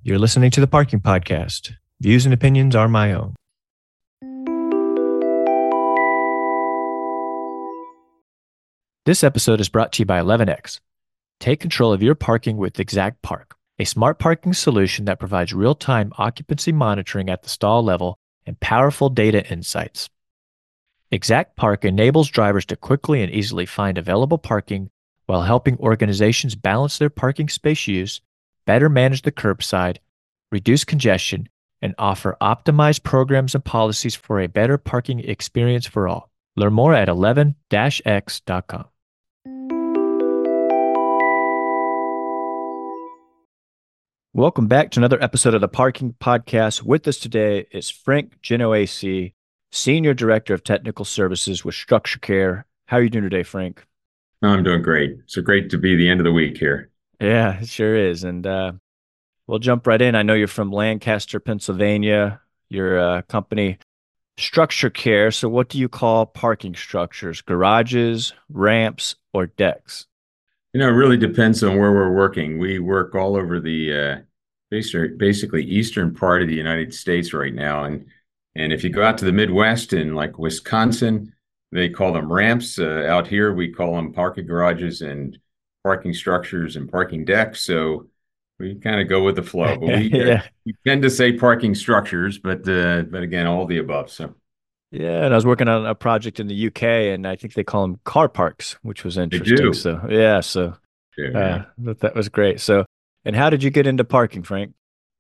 You're listening to the Parking Podcast. Views and opinions are my own. This episode is brought to you by 11X. Take control of your parking with ExactPark, a smart parking solution that provides real-time occupancy monitoring at the stall level and powerful data insights. ExactPark enables drivers to quickly and easily find available parking while helping organizations balance their parking space use, better manage the curbside, reduce congestion, and offer optimized programs and policies for a better parking experience for all. Learn more at 11-x.com. Welcome back to another episode of the Parking Podcast. With us today is Frank Genoese, Senior Director of Technical Services with StructureCare. How are you doing today, Frank? I'm doing great. So great to be the end of the week here. Yeah, it sure is. And we'll jump right in. I know you're from Lancaster, Pennsylvania. Your company, StructureCare. So what do you call parking structures? Garages, ramps, or decks? It really depends on where we're working. We work all over the basically eastern part of the United States right now. And if you go out to the Midwest in like Wisconsin, they call them ramps. Out here, we call them parking garages and parking structures and parking decks. So we kind of go with the flow. But Yeah. we tend to say parking structures, but again, all the above. So Yeah, and I was working on a project in the UK, and I think they call them car parks, which was they interesting. do. So yeah, so Yeah. that was great. So, and how did you get into parking, Frank?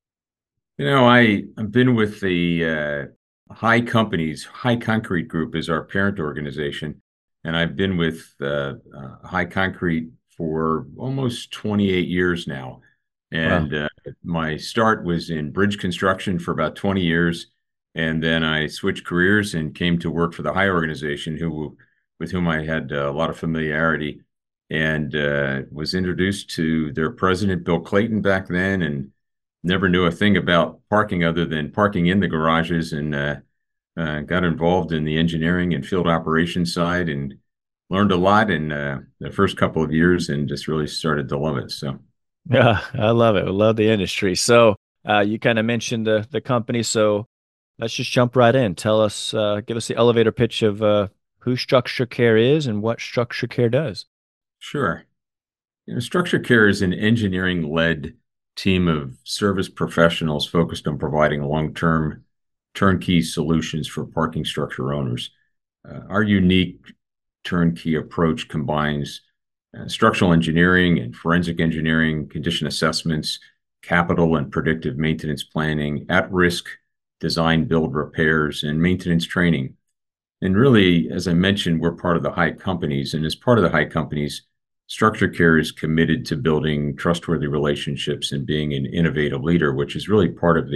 I've been with the High Companies. High Concrete Group is our parent organization, and I've been with High Concrete for almost 28 years now. Wow. And my start was in bridge construction for about 20 years, and then I switched careers and came to work for the High organization, with whom I had a lot of familiarity, and was introduced to their president, Bill Clayton, back then, and never knew a thing about parking other than parking in the garages, and got involved in the engineering and field operations side and learned a lot in the first couple of years and just really started to love it. So, Yeah, I love it. I love the industry. So, you kind of mentioned the company. So let's just jump right in. Tell us, give us the elevator pitch of who StructureCare is and what StructureCare does. sure. StructureCare is an engineering-led team of service professionals focused on providing long-term turnkey solutions for parking structure owners. Our unique turnkey approach combines structural engineering and forensic engineering, condition assessments, capital and predictive maintenance planning, at-risk design, build, repairs, and maintenance training. And really, as I mentioned, we're part of the High Companies, and as part of the High Companies, StructureCare is committed to building trustworthy relationships and being an innovative leader, which is really part of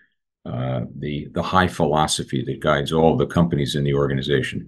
the high philosophy that guides all the companies in the organization.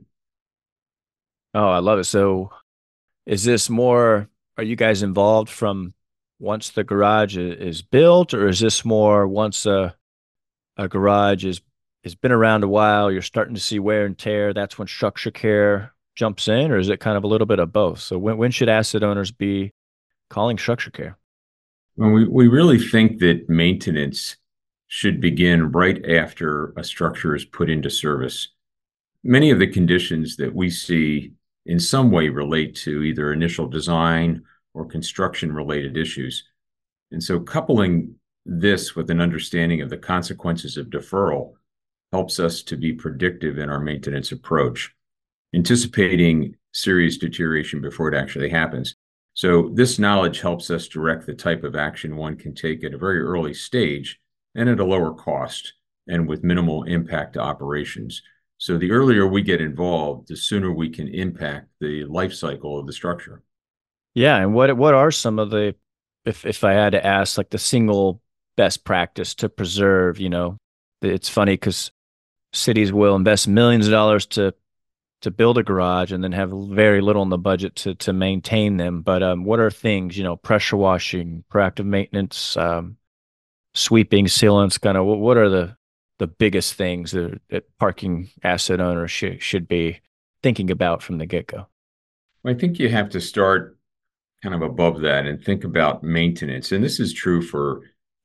Oh, I love it. So, is this more, are you guys involved from once the garage is built, or is this more once a garage is has been around a while, you're starting to see wear and tear, that's when StructureCare jumps in, or is it kind of a little bit of both? So when should asset owners be calling StructureCare? Well, we really think that maintenance should begin right after a structure is put into service. Many of the conditions that we see in some way relate to either initial design or construction related issues. And so coupling this with an understanding of the consequences of deferral helps us to be predictive in our maintenance approach, anticipating serious deterioration before it actually happens. So this knowledge helps us direct the type of action one can take at a very early stage and at a lower cost and with minimal impact to operations. So the earlier we get involved, the sooner we can impact the life cycle of the structure. Yeah, and what are some of the, if I had to ask, like the single best practice to preserve, it's funny because cities will invest millions of dollars to build a garage and then have very little in the budget to maintain them. But what are things, pressure washing, proactive maintenance, sweeping, sealants, kind of what are the biggest things that parking asset owners should be thinking about from the get-go? I think you have to start kind of above that and think about maintenance. And this is true for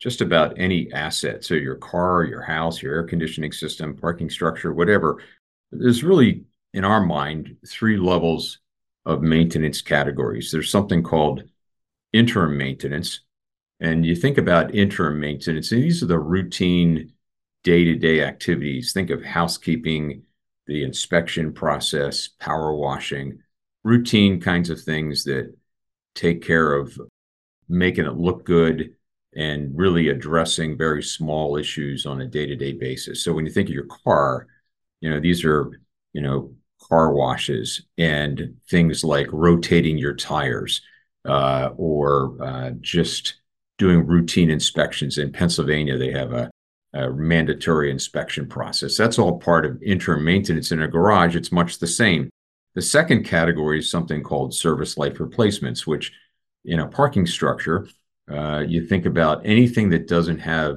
just about any asset. So your car, your house, your air conditioning system, parking structure, whatever. There's really, in our mind, three levels of maintenance categories. There's something called interim maintenance. And you think about interim maintenance, and these are the routine day-to-day activities. Think of housekeeping, the inspection process, power washing, routine kinds of things that take care of making it look good and really addressing very small issues on a day-to-day basis. So when you think of your car, these are, car washes and things like rotating your tires or just doing routine inspections. In Pennsylvania, they have a mandatory inspection process. That's all part of interim maintenance. In a garage, it's much the same. The second category is something called service life replacements, which in a parking structure, you think about anything that doesn't have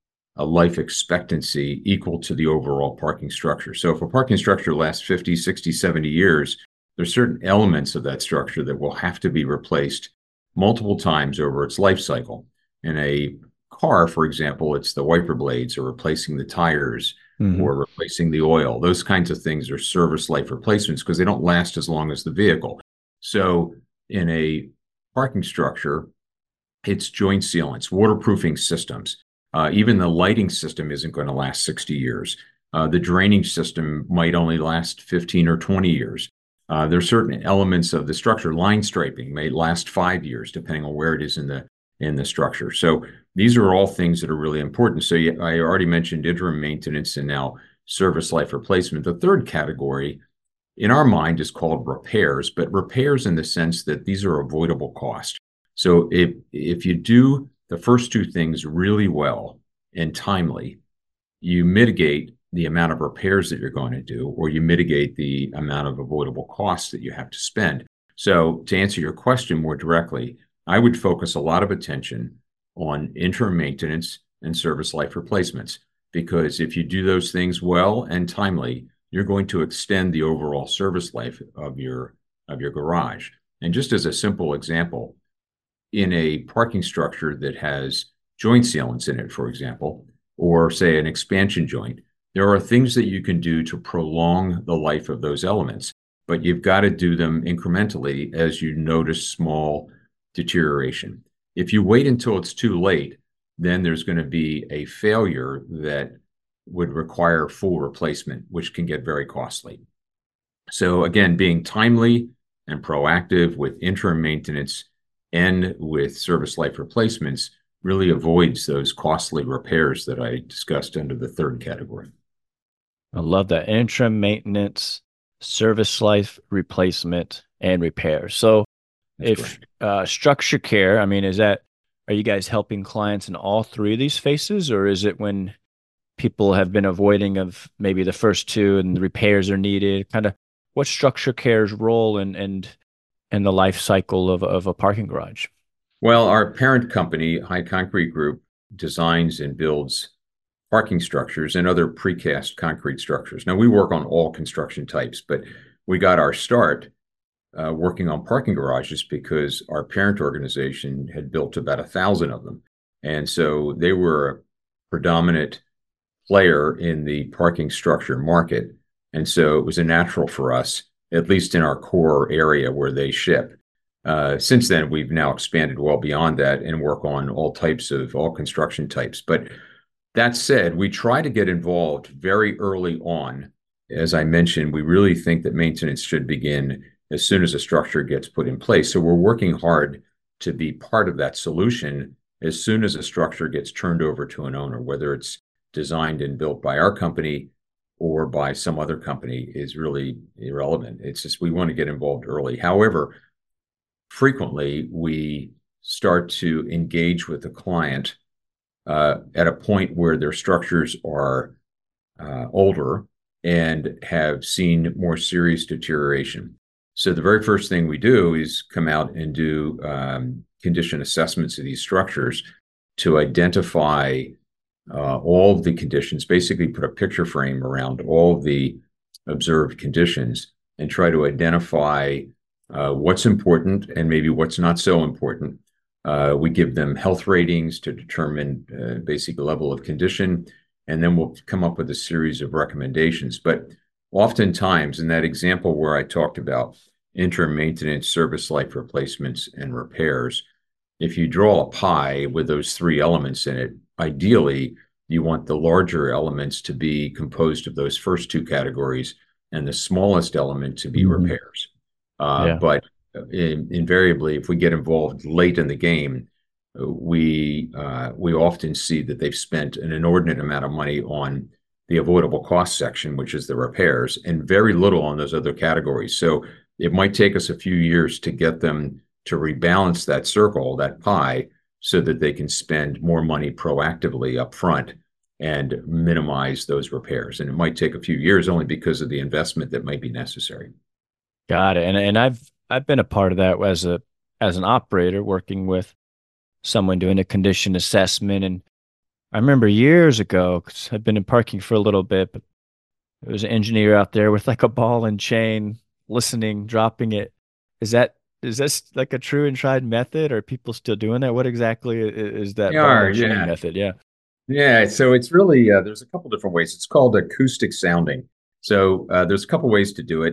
a life expectancy equal to the overall parking structure. So if a parking structure lasts 50, 60, 70 years, there's certain elements of that structure that will have to be replaced multiple times over its life cycle. In a car, for example, it's the wiper blades or replacing the tires or replacing the oil. Those kinds of things are service life replacements because they don't last as long as the vehicle. So in a parking structure, it's joint sealants, waterproofing systems. Even the lighting system isn't going to last 60 years. The drainage system might only last 15 or 20 years. There are certain elements of the structure. Line striping may last 5 years, depending on where it is in the structure. So these are all things that are really important. So I already mentioned interim maintenance and now service life replacement. The third category in our mind is called repairs, but repairs in the sense that these are avoidable costs. So if you do the first two things really well and timely, you mitigate the amount of repairs that you're going to do, or you mitigate the amount of avoidable costs that you have to spend. So to answer your question more directly, I would focus a lot of attention on interim maintenance and service life replacements, because if you do those things well and timely, you're going to extend the overall service life of your garage. And just as a simple example, in a parking structure that has joint sealants in it, for example, or say an expansion joint, there are things that you can do to prolong the life of those elements, but you've got to do them incrementally as you notice small deterioration. If you wait until it's too late, then there's going to be a failure that would require full replacement, which can get very costly. So again, being timely and proactive with interim maintenance and with service life replacements really avoids those costly repairs that I discussed under the third category. I love that. Interim maintenance, service life replacement, and repair. So That's if structure care, I mean, are you guys helping clients in all three of these phases, or is it when people have been avoiding of maybe the first two and the repairs are needed? Kind of what's structure care's role in the life cycle of a parking garage? Well, our parent company, High Concrete Group, designs and builds parking structures and other precast concrete structures. Now, we work on all construction types, but we got our start working on parking garages because our parent organization had built about 1,000 of them. And so they were a predominant player in the parking structure market. And so it was a natural for us, at least in our core area where they ship. Since then, we've now expanded well beyond that and work on all construction types. But that said, we try to get involved very early on. As I mentioned, we really think that maintenance should begin as soon as a structure gets put in place. So we're working hard to be part of that solution as soon as a structure gets turned over to an owner, whether it's designed and built by our company or by some other company is really irrelevant. It's just we want to get involved early. However, frequently we start to engage with the client at a point where their structures are older and have seen more serious deterioration. So the very first thing we do is come out and do condition assessments of these structures to identify all of the conditions, basically put a picture frame around all of the observed conditions and try to identify what's important and maybe what's not so important, We give them health ratings to determine basic level of condition, and then we'll come up with a series of recommendations. But oftentimes, in that example where I talked about interim maintenance, service life replacements, and repairs, if you draw a pie with those three elements in it, ideally, you want the larger elements to be composed of those first two categories and the smallest element to be Hmm. repairs. Yeah. But invariably, if we get involved late in the game, we often see that they've spent an inordinate amount of money on the avoidable cost section, which is the repairs, and very little on those other categories. So it might take us a few years to get them to rebalance that circle, that pie, so that they can spend more money proactively up front and minimize those repairs. And it might take a few years only because of the investment that might be necessary. Got it. And I've been a part of that as an operator working with someone doing a condition assessment. And I remember years ago, 'cause I've been in parking for a little bit, but there was an engineer out there with like a ball and chain, listening, dropping it. Is that is this like a true and tried method? Or are people still doing that? What exactly is They that ball are, and chain yeah. method? Yeah. Yeah, so it's really there's a couple different ways. It's called acoustic sounding. So there's a couple ways to do it.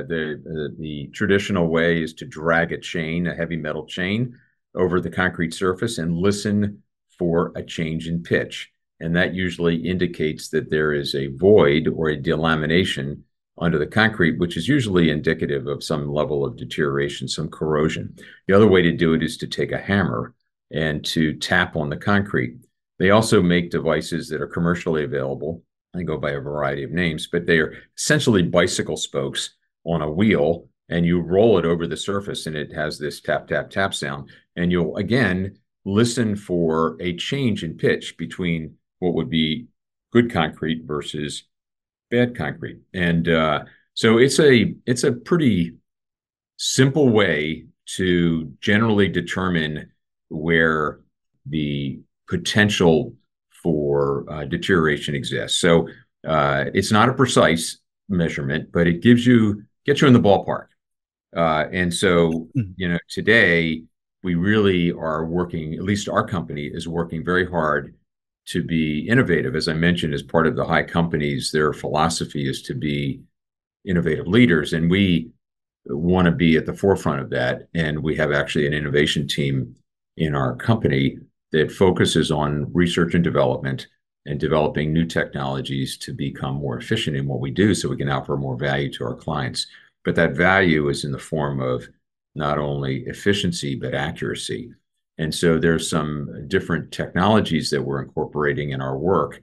The traditional way is to drag a chain, a heavy metal chain, over the concrete surface and listen for a change in pitch, and that usually indicates that there is a void or a delamination under the concrete, which is usually indicative of some level of deterioration, some corrosion. The other way to do it is to take a hammer and to tap on the concrete. They also make devices that are commercially available. They go by a variety of names, but they are essentially bicycle spokes on a wheel, and you roll it over the surface, and it has this tap, tap, tap sound. And you'll again listen for a change in pitch between what would be good concrete versus bad concrete. And so it's a pretty simple way to generally determine where the potential for deterioration exists. So it's not a precise measurement, but it gets you in the ballpark. And so, Mm. today we really are working, at least our company is working very hard to be innovative. As I mentioned, as part of the high companies, their philosophy is to be innovative leaders. And we want to be at the forefront of that. And we have actually an innovation team in our company that focuses on research and development and developing new technologies to become more efficient in what we do so we can offer more value to our clients. But that value is in the form of not only efficiency, but accuracy. And so there's some different technologies that we're incorporating in our work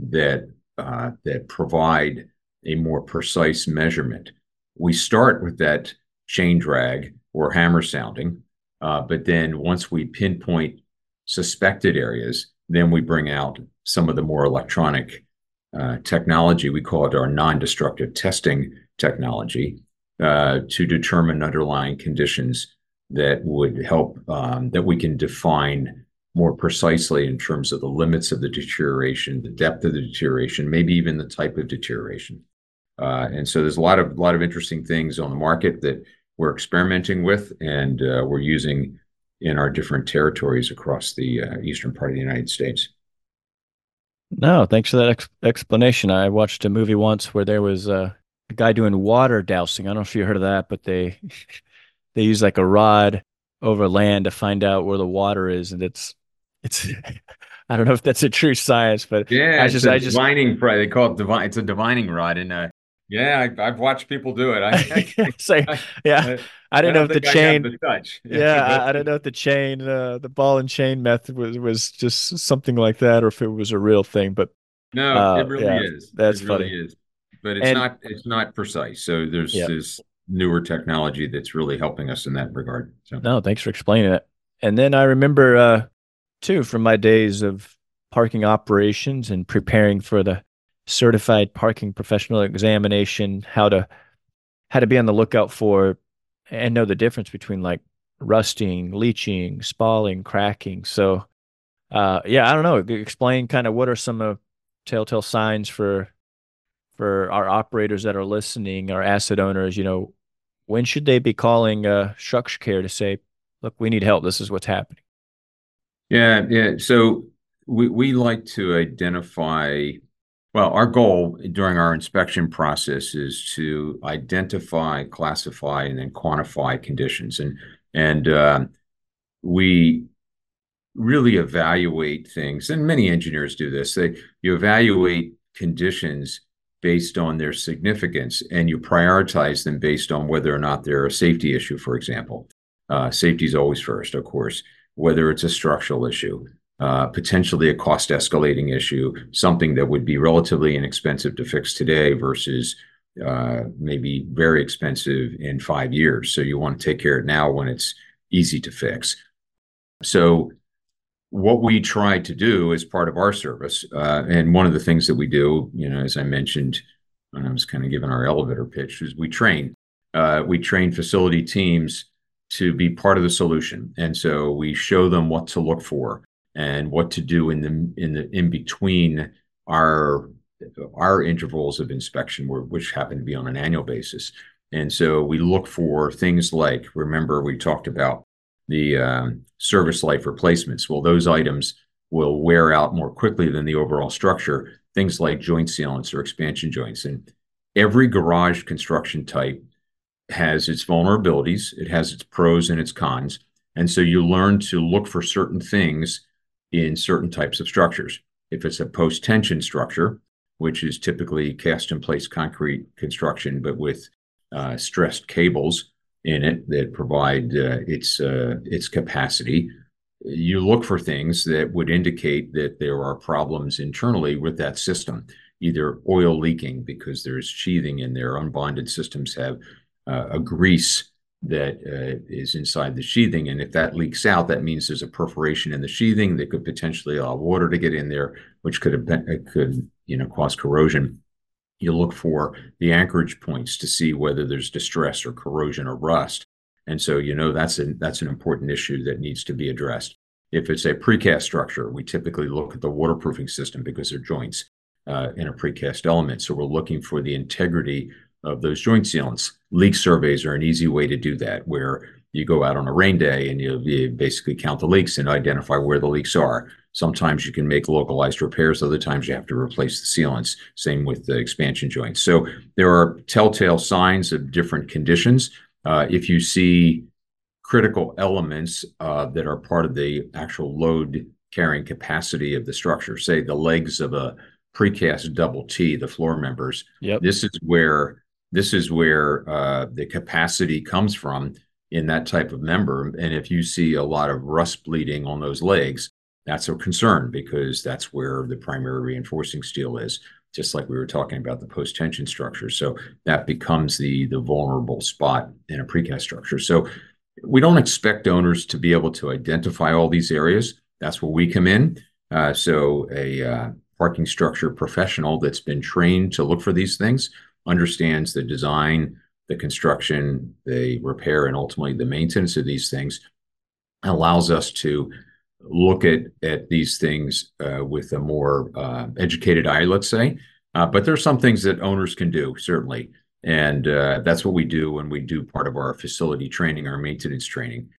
that provide a more precise measurement. We start with that chain drag or hammer sounding, but then once we pinpoint suspected areas, then we bring out some of the more electronic technology. We call it our non-destructive testing technology to determine underlying conditions that would help that we can define more precisely in terms of the limits of the deterioration, the depth of the deterioration, maybe even the type of deterioration. And so there's a lot of interesting things on the market that we're experimenting with, and we're using in our different territories across the eastern part of the United States. No, thanks for that explanation. I watched a movie once where there was a guy doing water dousing. I don't know if you heard of that, but they they use like a rod over land to find out where the water is, and it's I don't know if that's a true science, but Yeah, it's a I just divining. They call it divine. It's a divining rod, and yeah, I've watched people do it. so I, yeah, I I I didn't know don't if the think I have chain the touch. yeah, But I didn't know if the ball and chain method was just something like that or if it was a real thing, but no, it really yeah, is. that's It really funny. is. But And it's not precise. So there's yeah, this newer technology that's really helping us in that regard. So no, thanks for explaining it. And then I remember too from my days of parking operations and preparing for the certified parking professional examination, how to be on the lookout for and know the difference between like rusting, leaching, spalling, cracking. So, yeah, I don't know. Explain kind of what are some of telltale signs for our operators that are listening, our asset owners, when should they be calling structure care to say, look, we need help. This is what's happening. Yeah. So we like to identify, well, our goal during our inspection process is to identify, classify, and then quantify conditions. And we really evaluate things, and many engineers do this. You evaluate conditions based on their significance, and you prioritize them based on whether or not they're a safety issue, for example. Safety is always first, of course, whether it's a structural issue, potentially a cost escalating issue, something that would be relatively inexpensive to fix today versus maybe very expensive in 5 years. So you want to take care of it now when it's easy to fix. So what we try to do as part of our service, and one of the things that we do, as I mentioned when I was kind of giving our elevator pitch, is we train. We train facility teams to be part of the solution, and so we show them what to look for and what to do in between our intervals of inspection, which happen to be on an annual basis. And so we look for things like, remember, we talked about the service life replacements. Well, those items will wear out more quickly than the overall structure. Things like joint sealants or expansion joints. And every garage construction type has its vulnerabilities. It has its pros and its cons. And so you learn to look for certain things in certain types of structures. If it's a post-tension structure, which is typically cast-in-place concrete construction, but with stressed cables in it that provide its capacity, you look for things that would indicate that there are problems internally with that system, either oil leaking because there's sheathing in there. Unbonded systems have a grease that is inside the sheathing, and if that leaks out, that means there's a perforation in the sheathing that could potentially allow water to get in there, which could cause corrosion. You look for the anchorage points to see whether there's distress or corrosion or rust. And so, that's an important issue that needs to be addressed. If it's a precast structure, we typically look at the waterproofing system because they're joints in a precast element. So we're looking for the integrity of those joint sealants. Leak surveys are an easy way to do that, where you go out on a rain day and you basically count the leaks and identify where the leaks are. Sometimes you can make localized repairs. Other times you have to replace the sealants. Same with the expansion joints. So there are telltale signs of different conditions. If you see critical elements that are part of the actual load carrying capacity of the structure, say the legs of a precast double T, the floor members, Yep. This is where the capacity comes from in that type of member. And if you see a lot of rust bleeding on those legs, that's a concern, because that's where the primary reinforcing steel is, just like we were talking about the post-tension structure. So that becomes the vulnerable spot in a precast structure. So we don't expect owners to be able to identify all these areas. That's where we come in. So a parking structure professional that's been trained to look for these things understands the design, the construction, the repair, and ultimately the maintenance of these things, allows us to look at these things with a more educated eye, let's say. But there's some things that owners can do, certainly. And that's what we do when we do part of our facility training, our maintenance training.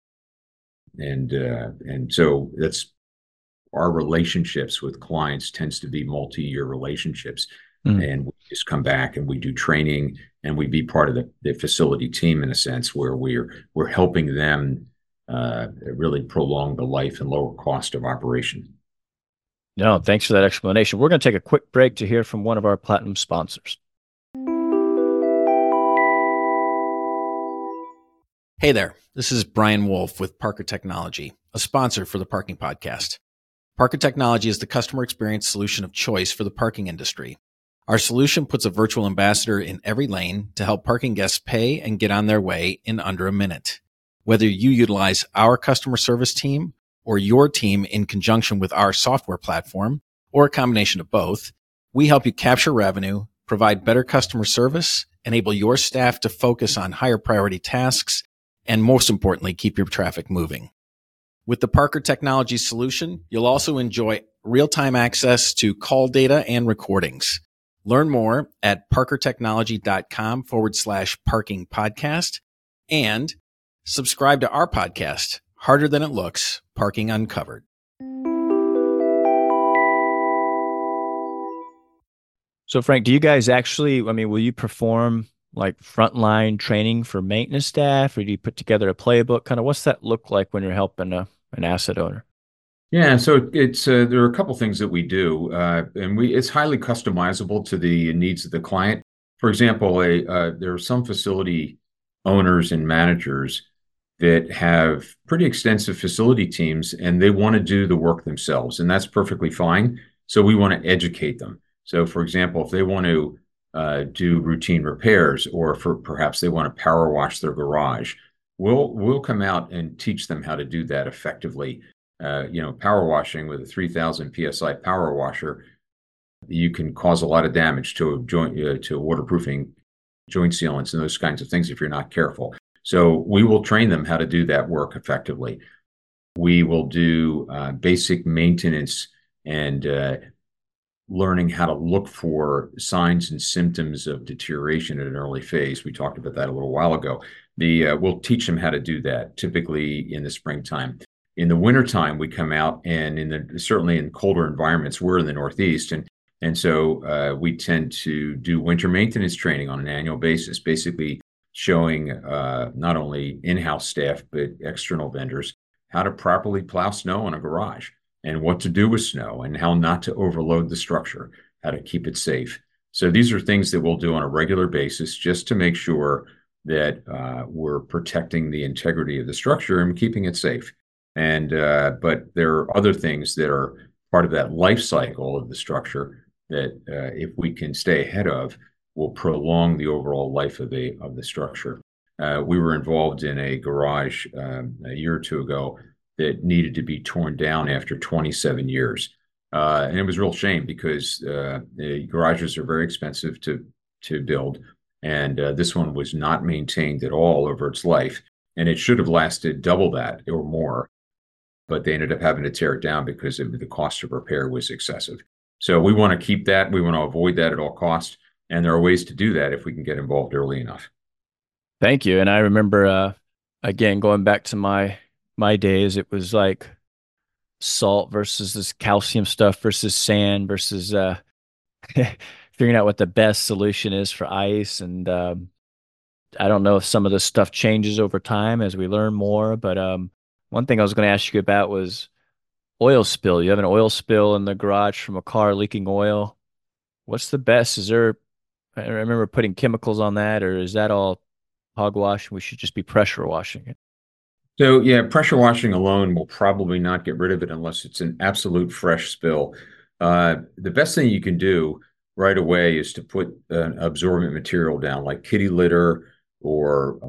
And so that's our relationships with clients tends to be multi-year relationships. And we just come back and we do training, and we be part of the facility team in a sense, where we're helping them really prolong the life and lower cost of operation. No, thanks for that explanation. We're going to take a quick break to hear from one of our Platinum sponsors. Hey there, this is Brian Wolf with Parker Technology, a sponsor for the Parking Podcast. Parker Technology is the customer experience solution of choice for the parking industry. Our solution puts a virtual ambassador in every lane to help parking guests pay and get on their way in under a minute. Whether you utilize our customer service team or your team in conjunction with our software platform, or a combination of both, we help you capture revenue, provide better customer service, enable your staff to focus on higher priority tasks, and most importantly, keep your traffic moving. With the Parker Technology solution, you'll also enjoy real-time access to call data and recordings. Learn more at parkertechnology.com/parking podcast, and subscribe to our podcast, Harder Than It Looks, Parking Uncovered. So Frank, do you guys actually, I mean, will you perform like frontline training for maintenance staff, or do you put together a playbook? Kind of what's that look like when you're helping an asset owner? Yeah, so it's there are a couple things that we do, and we it's highly customizable to the needs of the client. For example, there are some facility owners and managers that have pretty extensive facility teams, and they want to do the work themselves, and that's perfectly fine. So we want to educate them. So, for example, if they want to do routine repairs, or for perhaps they want to power wash their garage, we'll come out and teach them how to do that effectively. Power washing with a 3,000 psi power washer, you can cause a lot of damage to a joint, to waterproofing, joint sealants, and those kinds of things if you're not careful. So we will train them how to do that work effectively. We will do basic maintenance and learning how to look for signs and symptoms of deterioration at an early phase. We talked about that a little while ago. We'll teach them how to do that, typically in the springtime. In the wintertime, we come out, and certainly in colder environments, we're in the Northeast, and so we tend to do winter maintenance training on an annual basis, basically showing not only in-house staff but external vendors how to properly plow snow in a garage, and what to do with snow, and how not to overload the structure, how to keep it safe. So these are things that we'll do on a regular basis just to make sure that we're protecting the integrity of the structure and keeping it safe. But there are other things that are part of that life cycle of the structure that if we can stay ahead of, will prolong the overall life of the structure. We were involved in a garage a year or two ago that needed to be torn down after 27 years. And it was a real shame because the garages are very expensive to build. And this one was not maintained at all over its life. And it should have lasted double that or more. But they ended up having to tear it down because the cost of repair was excessive. So we want to keep that. We want to avoid that at all costs. And there are ways to do that if we can get involved early enough. Thank you. And I remember, again, going back to my days, it was like salt versus this calcium stuff versus sand versus figuring out what the best solution is for ice. And I don't know if some of this stuff changes over time as we learn more, but one thing I was going to ask you about was oil spill. You have an oil spill in the garage from a car leaking oil. What's the best? I remember putting chemicals on that, or is that all hogwash and we should just be pressure washing it? So yeah, pressure washing alone will probably not get rid of it unless it's an absolute fresh spill. The best thing you can do right away is to put an absorbent material down, like kitty litter or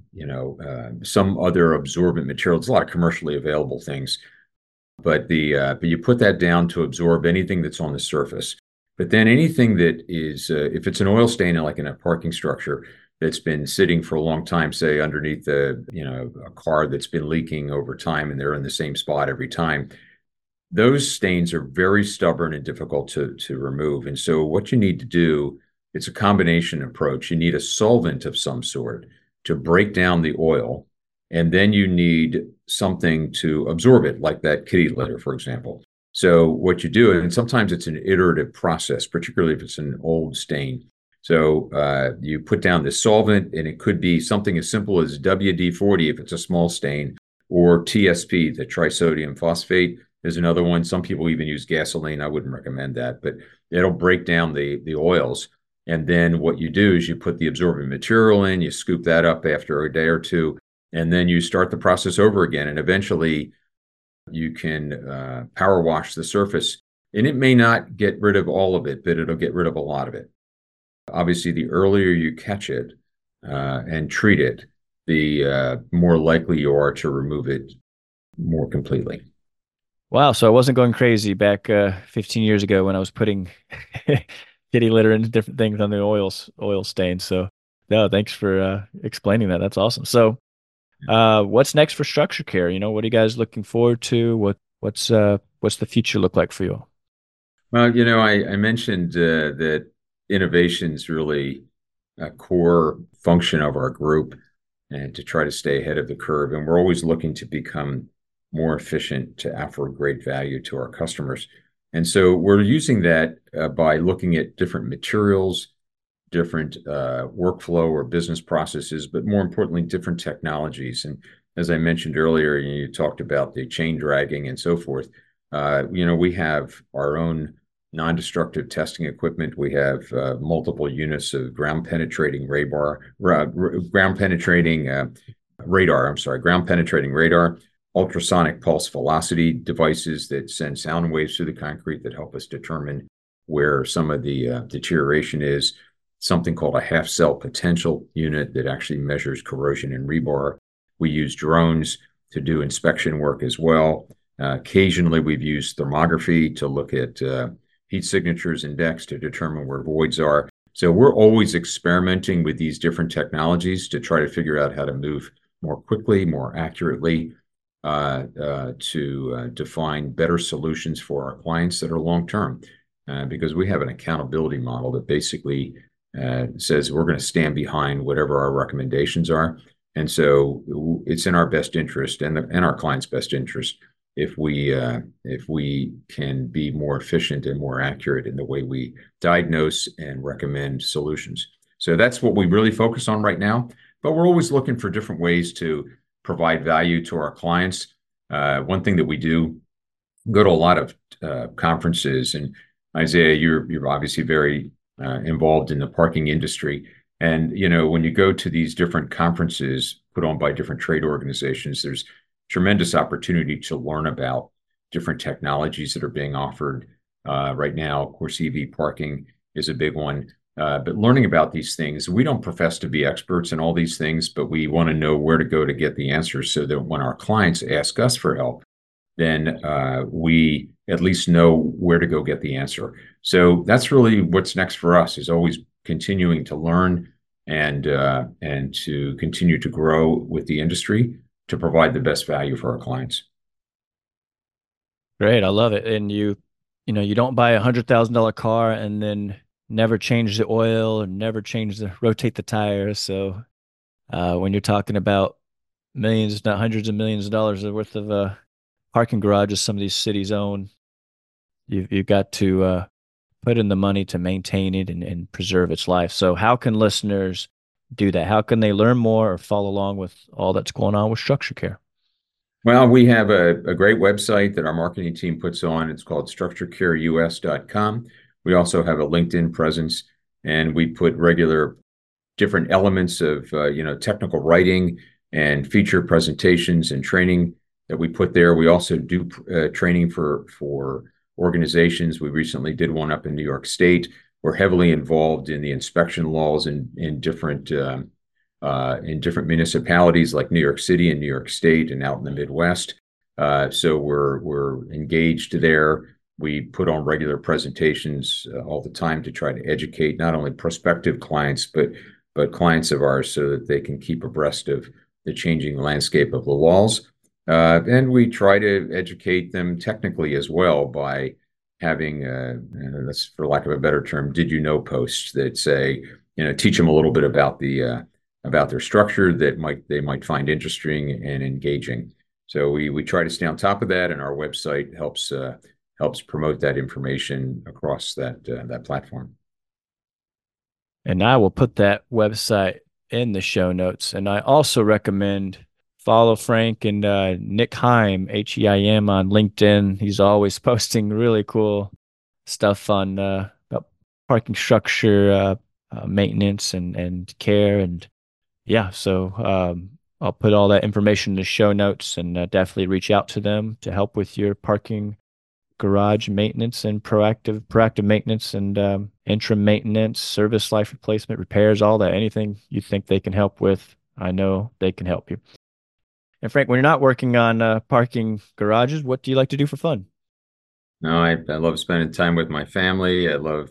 some other absorbent material. There's a lot of commercially available things, but you put that down to absorb anything that's on the surface. But then anything that is, if it's an oil stain, like in a parking structure that's been sitting for a long time, say underneath a car that's been leaking over time, and they're in the same spot every time, those stains are very stubborn and difficult to remove. And so what you need to do, it's a combination approach. You need a solvent of some sort to break down the oil, and then you need something to absorb it, like that kitty litter, for example. So what you do, and sometimes it's an iterative process, particularly if it's an old stain. So you put down this solvent, and it could be something as simple as WD-40 if it's a small stain, or TSP, the trisodium phosphate, is another one. Some people even use gasoline. I wouldn't recommend that, but it'll break down the oils. And then what you do is you put the absorbent material in, you scoop that up after a day or two, and then you start the process over again. And eventually you can power wash the surface. And it may not get rid of all of it, but it'll get rid of a lot of it. Obviously, the earlier you catch it and treat it, the more likely you are to remove it more completely. Wow. So I wasn't going crazy back 15 years ago when I was putting kitty litter and different things on the oil stains. So no, thanks for explaining that. That's awesome. So what's next for Structure Care? What are you guys looking forward to? What's the future look like for you? Well, I mentioned that innovation is really a core function of our group, and to try to stay ahead of the curve. And we're always looking to become more efficient to offer great value to our customers. And so we're using that by looking at different materials, different workflow or business processes, but more importantly, different technologies. And as I mentioned earlier, you talked about the chain dragging and so forth. We have our own non-destructive testing equipment. We have multiple units of ground penetrating radar, ultrasonic pulse velocity devices that send sound waves through the concrete that help us determine where some of the deterioration is. Something called a half cell potential unit that actually measures corrosion in rebar. We use drones to do inspection work as well. Occasionally, we've used thermography to look at heat signatures in decks to determine where voids are. So we're always experimenting with these different technologies to try to figure out how to move more quickly, more accurately, to define better solutions for our clients that are long-term. Because we have an accountability model that basically says we're going to stand behind whatever our recommendations are. And so it's in our best interest and our clients' best interest if we can be more efficient and more accurate in the way we diagnose and recommend solutions. So that's what we really focus on right now. But we're always looking for different ways to provide value to our clients. One thing that we do, go to a lot of conferences, and Isaiah, you're obviously very involved in the parking industry. And, when you go to these different conferences put on by different trade organizations, there's tremendous opportunity to learn about different technologies that are being offered right now. Of course, EV parking is a big one. But learning about these things, we don't profess to be experts in all these things, but we want to know where to go to get the answers so that when our clients ask us for help, then we at least know where to go get the answer. So that's really what's next for us, is always continuing to learn and to continue to grow with the industry to provide the best value for our clients. Great. I love it. And you don't buy $100,000 car and then never change the oil and never rotate the tires. So when you're talking about millions, not hundreds of millions of dollars worth of parking garages some of these cities own, you've got to put in the money to maintain it and preserve its life. So how can listeners do that? How can they learn more or follow along with all that's going on with StructureCare? Well, we have a great website that our marketing team puts on. It's called structurecareus.com. We also have a LinkedIn presence, and we put regular different elements of technical writing and feature presentations and training that we put there. We also do training for organizations. We recently did one up in New York State. We're heavily involved in the inspection laws in different municipalities like New York City and New York State and out in the Midwest. So we're engaged there. We put on regular presentations all the time to try to educate not only prospective clients, but clients of ours so that they can keep abreast of the changing landscape of the laws. And we try to educate them technically as well by having, that's for lack of a better term, did you know posts that say, teach them a little bit about their structure that they might find interesting and engaging. So we try to stay on top of that, and our website helps promote that information across that platform. And I will put that website in the show notes. And I also recommend follow Frank and Nick Heim, Heim, on LinkedIn. He's always posting really cool stuff on about parking structure maintenance and care. And yeah, so I'll put all that information in the show notes, and definitely reach out to them to help with your parking garage maintenance and proactive maintenance and interim maintenance, service life replacement, repairs, all that. Anything you think they can help with, I know they can help you. And Frank, when you're not working on parking garages, what do you like to do for fun? No, I love spending time with my family.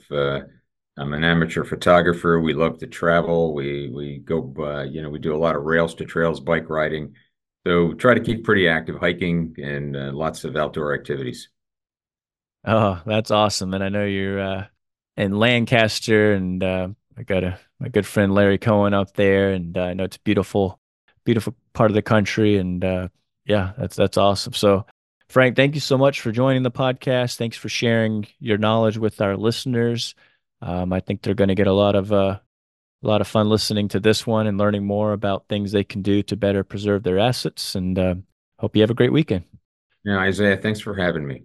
I'm an amateur photographer. We love to travel. We go, we do a lot of rails to trails bike riding. So try to keep pretty active, hiking and lots of outdoor activities. Oh, that's awesome. And I know you're in Lancaster, and I got my good friend Larry Cohen up there, and I know it's a beautiful part of the country. And yeah, that's awesome. So Frank, thank you so much for joining the podcast. Thanks for sharing your knowledge with our listeners. I think they're going to get a lot of fun listening to this one and learning more about things they can do to better preserve their assets. And hope you have a great weekend. Yeah, Isaiah, thanks for having me.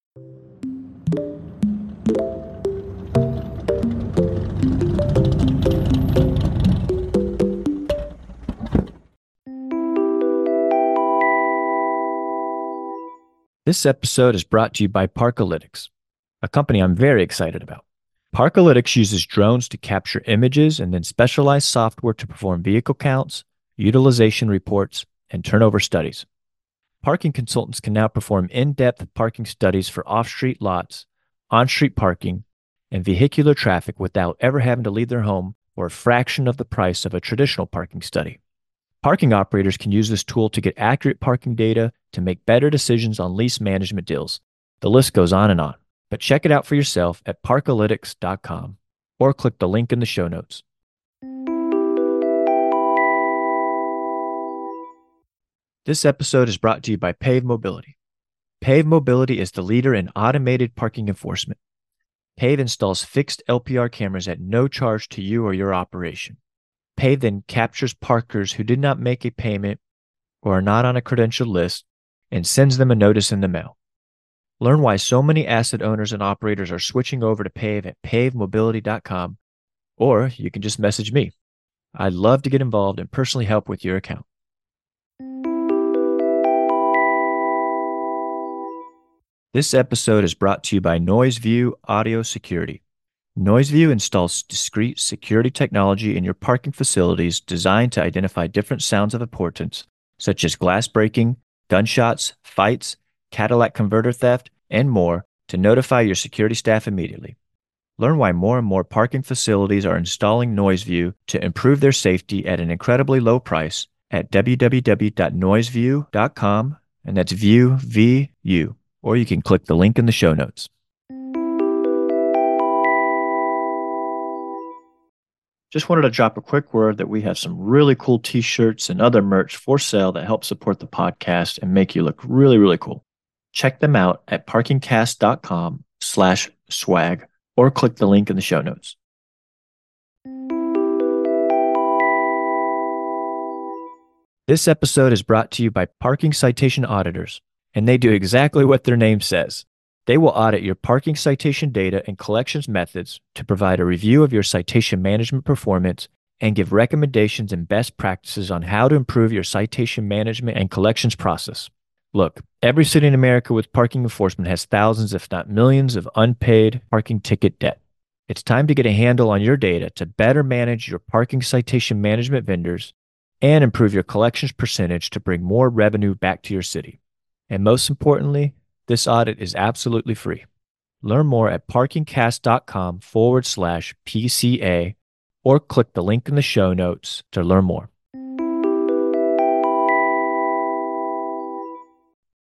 This episode is brought to you by Parkalytics, a company I'm very excited about. Parkalytics uses drones to capture images and then specialized software to perform vehicle counts, utilization reports, and turnover studies. Parking consultants can now perform in-depth parking studies for off-street lots, on-street parking, and vehicular traffic without ever having to leave their home for a fraction of the price of a traditional parking study. Parking operators can use this tool to get accurate parking data to make better decisions on lease management deals. The list goes on and on, but check it out for yourself at parkalytics.com or click the link in the show notes. This episode is brought to you by Pave Mobility. Pave Mobility is the leader in automated parking enforcement. Pave installs fixed LPR cameras at no charge to you or your operation. Pave then captures parkers who did not make a payment or are not on a credentialed list and sends them a notice in the mail. Learn why so many asset owners and operators are switching over to Pave at pavemobility.com, or you can just message me. I'd love to get involved and personally help with your account. This episode is brought to you by NoiseView Audio Security. NoiseView installs discrete security technology in your parking facilities designed to identify different sounds of importance, such as glass breaking, gunshots, fights, catalytic converter theft, and more, to notify your security staff immediately. Learn why more and more parking facilities are installing NoiseView to improve their safety at an incredibly low price at www.noiseview.com, and that's view, V-U, or you can click the link in the show notes. Just wanted to drop a quick word that we have some really cool t-shirts and other merch for sale that help support the podcast and make you look really, really cool. Check them out at parkingcast.com/swag or click the link in the show notes. This episode is brought to you by Parking Citation Auditors, and they do exactly what their name says. They will audit your parking citation data and collections methods to provide a review of your citation management performance and give recommendations and best practices on how to improve your citation management and collections process. Look, every city in America with parking enforcement has thousands, if not millions, of unpaid parking ticket debt. It's time to get a handle on your data to better manage your parking citation management vendors and improve your collections percentage to bring more revenue back to your city. And most importantly, this audit is absolutely free. Learn more at parkingcast.com/PCA or click the link in the show notes to learn more.